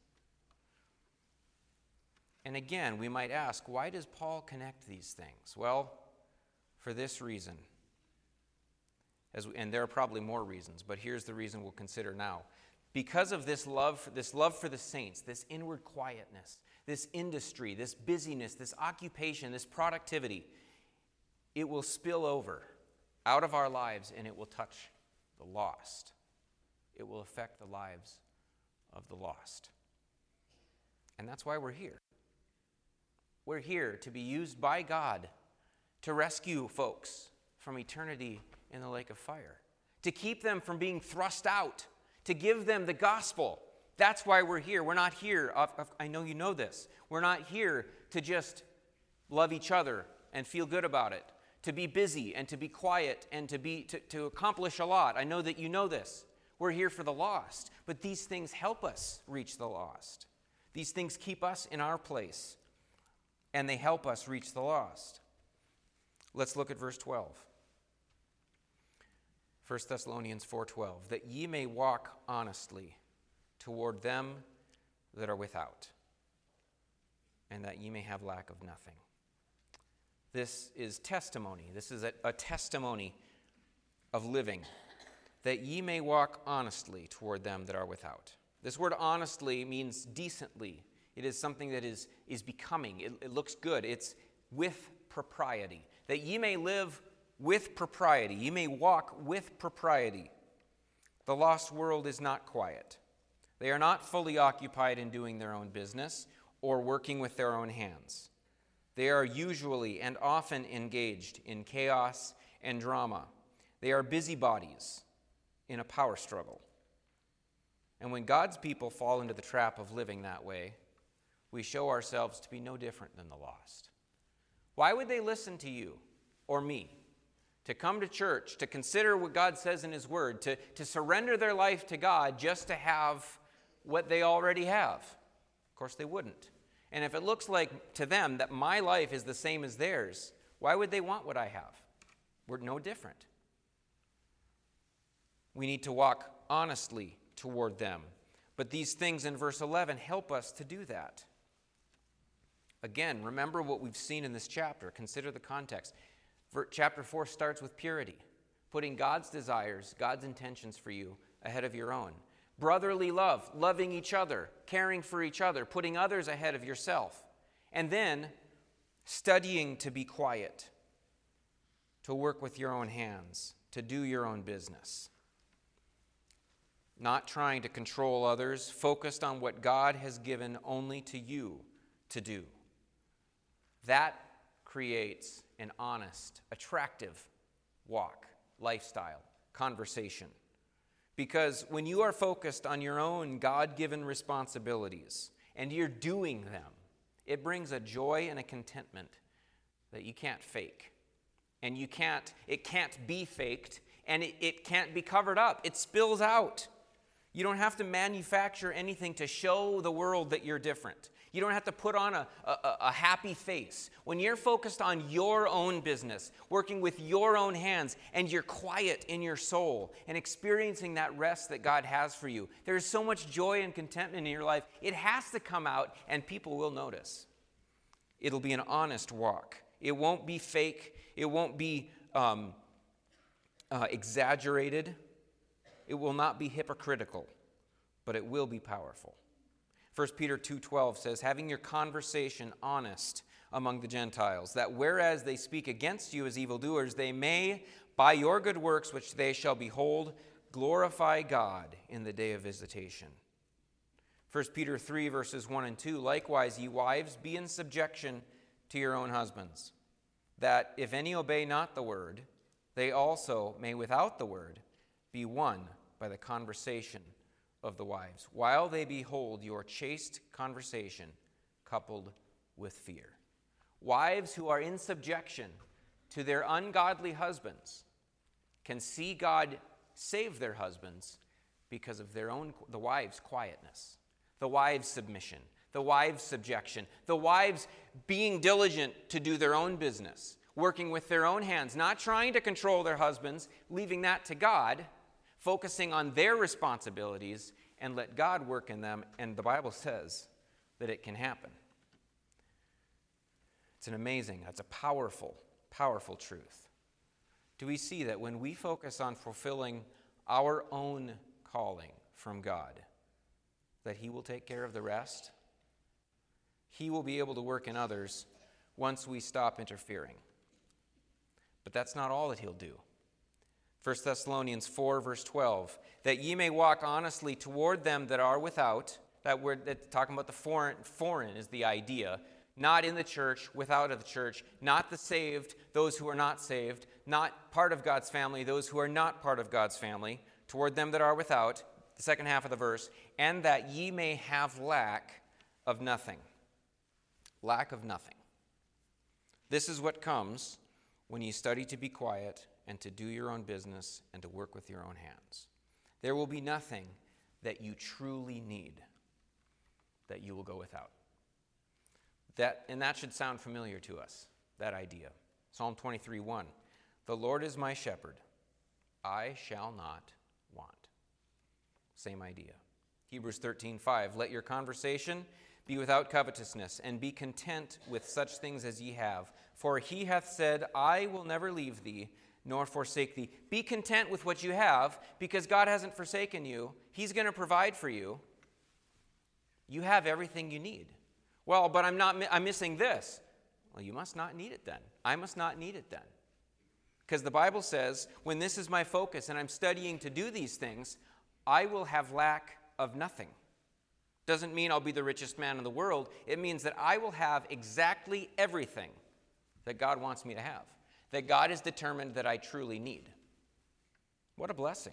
And again, we might ask, why does Paul connect these things? Well, for this reason. As we, and there are probably more reasons, but here's the reason we'll consider now. Because of this love, this love for the saints, this inward quietness, this industry, this busyness, this occupation, this productivity, it will spill over out of our lives and it will touch the lost. It will affect the lives of the lost. And that's why we're here. We're here to be used by God to rescue folks from eternity in the lake of fire, to keep them from being thrust out, to give them the gospel. That's why we're here. We're not here, I know you know this, we're not here to just love each other and feel good about it, to be busy and to be quiet and to be to, to accomplish a lot. I know that you know this. We're here for the lost, but these things help us reach the lost. These things keep us in our place, and they help us reach the lost. Let's look at verse twelve. First Thessalonians four twelve, "That ye may walk honestly toward them that are without, and that ye may have lack of nothing." This is testimony. This is a, a testimony of living. That ye may walk honestly toward them that are without. This word honestly means decently. It is something that is, is becoming. It, it looks good. It's with propriety. That ye may live with propriety. Ye may walk with propriety. The lost world is not quiet. They are not fully occupied in doing their own business or working with their own hands. They are usually and often engaged in chaos and drama. They are busybodies in a power struggle. And when God's people fall into the trap of living that way, we show ourselves to be no different than the lost. Why would they listen to you or me to come to church, to consider what God says in his word, to, to surrender their life to God just to have what they already have? Of course they wouldn't. And if it looks like to them that my life is the same as theirs, why would they want what I have? We're no different. We need to walk honestly toward them. But these things in verse eleven help us to do that. Again, remember what we've seen in this chapter. Consider the context. Chapter four starts with purity, putting God's desires, God's intentions for you ahead of your own. Brotherly love, loving each other, caring for each other, putting others ahead of yourself. And then studying to be quiet, to work with your own hands, to do your own business. Not trying to control others, focused on what God has given only to you to do. That creates an honest, attractive walk, lifestyle, conversation. Because when you are focused on your own God-given responsibilities and you're doing them, it brings a joy and a contentment that you can't fake. And you can't, it can't be faked, and it, it can't be covered up. It spills out. You don't have to manufacture anything to show the world that you're different. You don't have to put on a, a, a happy face. When you're focused on your own business, working with your own hands, and you're quiet in your soul and experiencing that rest that God has for you, there's so much joy and contentment in your life. It has to come out, and people will notice. It'll be an honest walk. It won't be fake. It won't be um, uh, exaggerated. It will not be hypocritical, but it will be powerful. First Peter two twelve says, having your conversation honest among the Gentiles, that whereas they speak against you as evildoers, they may, by your good works which they shall behold, glorify God in the day of visitation. First Peter three verses one and two, likewise, ye wives, be in subjection to your own husbands, that if any obey not the word, they also may without the word be won by the conversation of the wives, while they behold your chaste conversation coupled with fear. Wives who are in subjection to their ungodly husbands can see God save their husbands because of their own, the wives' quietness, the wives' submission, the wives' subjection, the wives being diligent to do their own business, working with their own hands, not trying to control their husbands, leaving that to God, focusing on their responsibilities, and let God work in them. And the Bible says that it can happen. It's an amazing, that's a powerful, powerful truth. Do we see that when we focus on fulfilling our own calling from God, that he will take care of the rest? He will be able to work in others once we stop interfering. But that's not all that he'll do. First Thessalonians four, verse twelve, that ye may walk honestly toward them that are without. That word, that talking about the foreign, foreign is the idea. Not in the church, without of the church, not the saved, those who are not saved, not part of God's family, those who are not part of God's family, toward them that are without, the second half of the verse, and that ye may have lack of nothing. Lack of nothing. This is what comes when you study to be quiet and to do your own business and to work with your own hands. There will be nothing that you truly need that you will go without. That, and that should sound familiar to us, that idea. Psalm twenty-three, one. The Lord is my shepherd. I shall not want. Same idea. Hebrews thirteen, five. Let your conversation be without covetousness, and be content with such things as ye have. For he hath said, I will never leave thee, nor forsake thee. Be content with what you have, because God hasn't forsaken you. He's going to provide for you. You have everything you need. Well, but I'm not. I'm missing this. Well, you must not need it then. I must not need it then. Because the Bible says, when this is my focus and I'm studying to do these things, I will have lack of nothing. Doesn't mean I'll be the richest man in the world. It means that I will have exactly everything that God wants me to have, that God is determined that I truly need. What a blessing.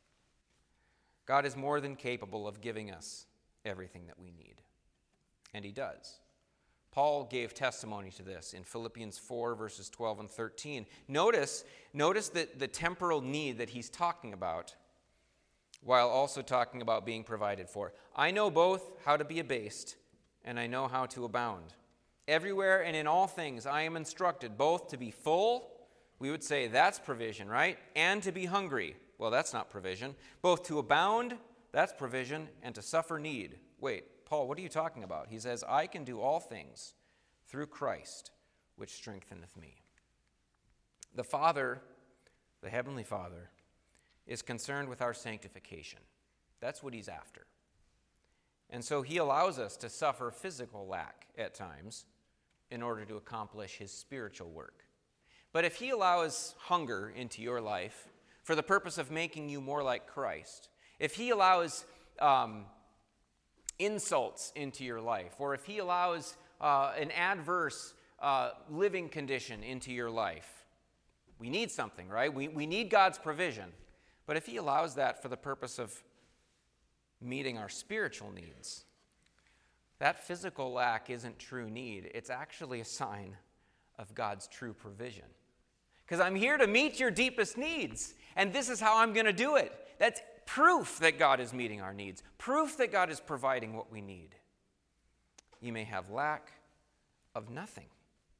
God is more than capable of giving us everything that we need. And he does. Paul gave testimony to this in Philippians four, verses twelve and thirteen. Notice, notice that the temporal need that he's talking about, while also talking about being provided for. I know both how to be abased, and I know how to abound. Everywhere and in all things I am instructed, both to be full, we would say that's provision, right? And to be hungry. Well, that's not provision. Both to abound, that's provision, and to suffer need. Wait, Paul, what are you talking about? He says, I can do all things through Christ, which strengtheneth me. The Father, the Heavenly Father, is concerned with our sanctification. That's what he's after. And so he allows us to suffer physical lack at times in order to accomplish his spiritual work. But if he allows hunger into your life for the purpose of making you more like Christ, if he allows um, insults into your life, or if he allows uh, an adverse uh, living condition into your life, we need something, right? We, we need God's provision. But if he allows that for the purpose of meeting our spiritual needs, that physical lack isn't true need. It's actually a sign of God's true provision. Because I'm here to meet your deepest needs, and this is how I'm going to do it. That's proof that God is meeting our needs, proof that God is providing what we need. You may have lack of nothing.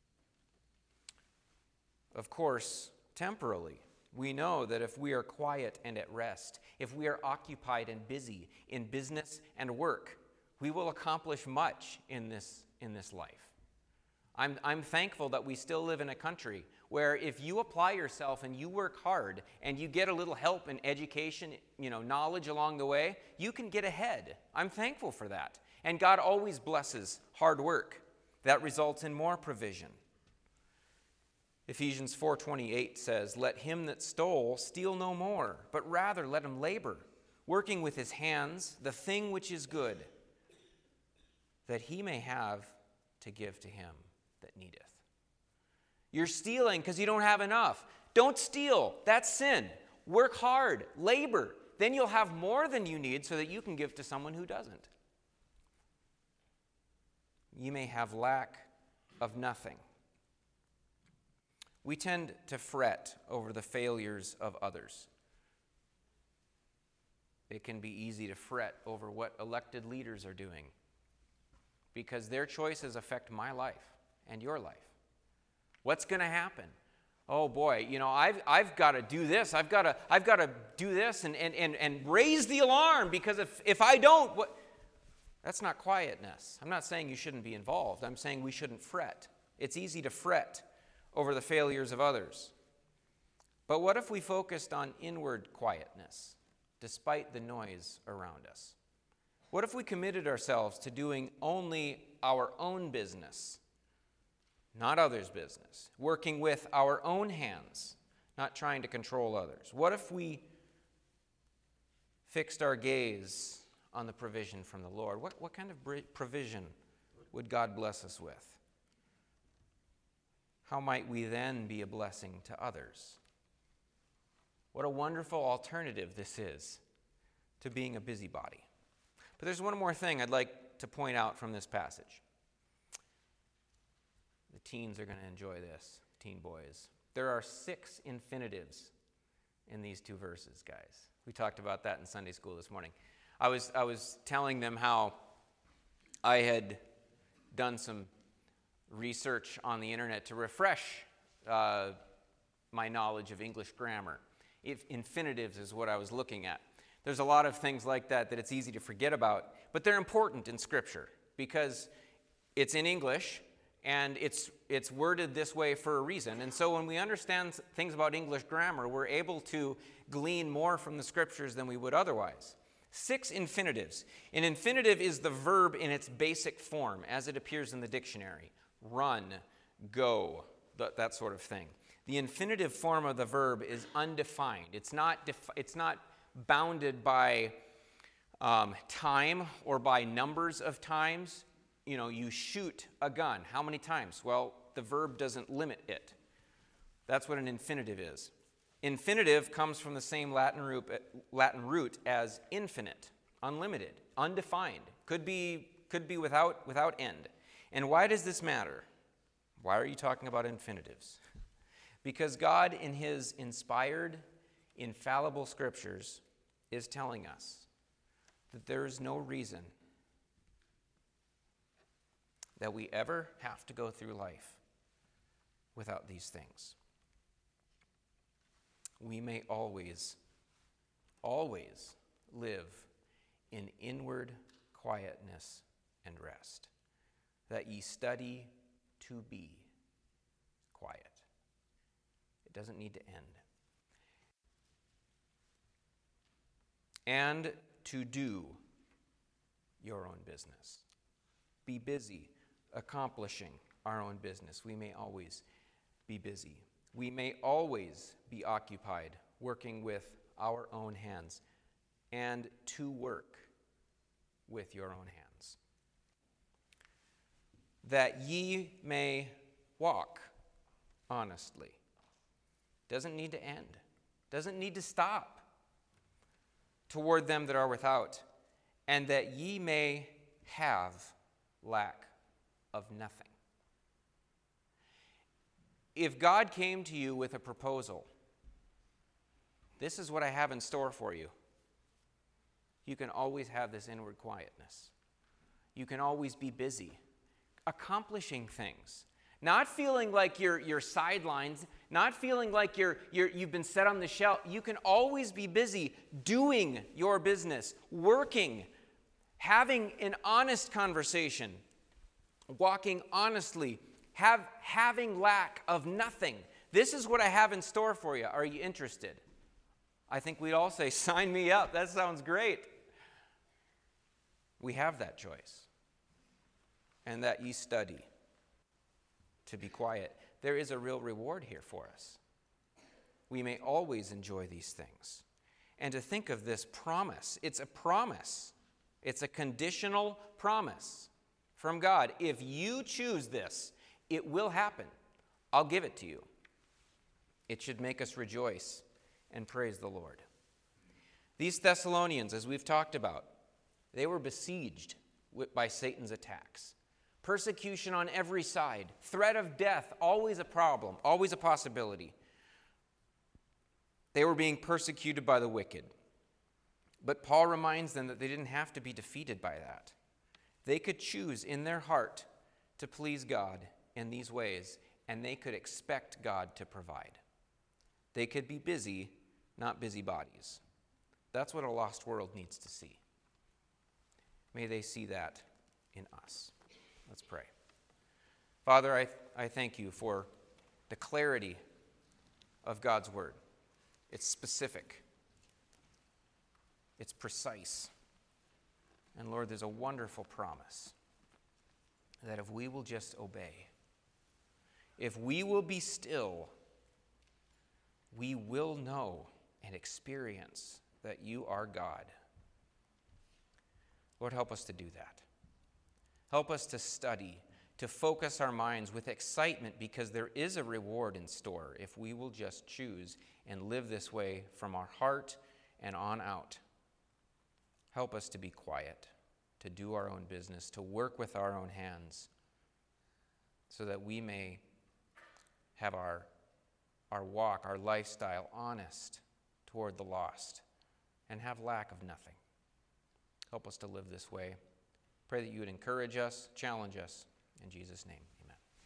Of course, temporally, we know that if we are quiet and at rest, if we are occupied and busy in business and work, we will accomplish much in this, in this life. I'm, I'm thankful that we still live in a country where if you apply yourself and you work hard and you get a little help in education, you know, knowledge along the way, you can get ahead. I'm thankful for that. And God always blesses hard work. That results in more provision. Ephesians four twenty-eight says, "Let him that stole steal no more, but rather let him labor, working with his hands the thing which is good, that he may have to give to him that needeth." You're stealing because you don't have enough. Don't steal. That's sin. Work hard. Labor. Then you'll have more than you need so that you can give to someone who doesn't. You may have lack of nothing. We tend to fret over the failures of others. It can be easy to fret over what elected leaders are doing because their choices affect my life and your life. What's going to happen? Oh boy, you know, I've I've got to do this. I've got to I've got to do this and and and, and raise the alarm because if if I don't, what? That's not quietness. I'm not saying you shouldn't be involved. I'm saying we shouldn't fret. It's easy to fret over the failures of others. But what if we focused on inward quietness despite the noise around us? What if we committed ourselves to doing only our own business, not others' business, working with our own hands, not trying to control others? What if we fixed our gaze on the provision from the Lord? What, what kind of provision would God bless us with? How might we then be a blessing to others? What a wonderful alternative this is to being a busybody. But there's one more thing I'd like to point out from this passage. The teens are going to enjoy this, teen boys. There are six infinitives in these two verses, guys. We talked about that in Sunday school this morning. I was I was telling them how I had done some research on the internet to refresh uh, my knowledge of English grammar. If infinitives is what I was looking at. There's a lot of things like that that it's easy to forget about, but they're important in Scripture because it's in English and it's it's worded this way for a reason. And so when we understand things about English grammar, we're able to glean more from the Scriptures than we would otherwise. Six infinitives. An infinitive is the verb in its basic form as it appears in the dictionary. Run, go, th- that sort of thing. The infinitive form of the verb is undefined. It's not, defi- it's not bounded by um, time or by numbers of times. You know, you shoot a gun. How many times? Well, the verb doesn't limit it. That's what an infinitive is. Infinitive comes from the same Latin root, Latin root as infinite, unlimited, undefined. Could be, could be without, without end. And why does this matter? Why are you talking about infinitives? Because God, in his inspired, infallible scriptures, is telling us that there is no reason that we ever have to go through life without these things. We may always, always live in inward quietness and rest, that ye study to be quiet. It doesn't need to end. And to do your own business. Be busy accomplishing our own business. We may always be busy. We may always be occupied working with our own hands, and to work with your own hands. That ye may walk honestly. Doesn't need to end. Doesn't need to stop. Toward them that are without, and that ye may have lack of nothing. If God came to you with a proposal, this is what I have in store for you, you can always have this inward quietness. You can always be busy, accomplishing things. Not feeling like you're, you're sidelines, not feeling like you're, you're, you've been set on the shelf. You can always be busy doing your business, working, having an honest conversation, walking honestly, have, having lack of nothing. This is what I have in store for you. Are you interested? I think we'd all say, sign me up. That sounds great. We have that choice. And that ye study to be quiet. There is a real reward here for us. We may always enjoy these things. And to think of this promise, it's a promise. It's a conditional promise from God. If you choose this, it will happen. I'll give it to you. It should make us rejoice and praise the Lord. These Thessalonians, as we've talked about, they were besieged by Satan's attacks. Persecution on every side. Threat of death, always a problem, always a possibility. They were being persecuted by the wicked. But Paul reminds them that they didn't have to be defeated by that. They could choose in their heart to please God in these ways, and they could expect God to provide. They could be busy, not busybodies. That's what a lost world needs to see. May they see that in us. Let's pray. Father, I, I thank you for the clarity of God's word. It's specific. It's precise. And Lord, there's a wonderful promise that if we will just obey, if we will be still, we will know and experience that you are God. Lord, help us to do that. Help us to study, to focus our minds with excitement, because there is a reward in store if we will just choose and live this way from our heart and on out. Help us to be quiet, to do our own business, to work with our own hands, so that we may have our, our walk, our lifestyle honest toward the lost, and have lack of nothing. Help us to live this way. Pray that you would encourage us, challenge us. In Jesus' name.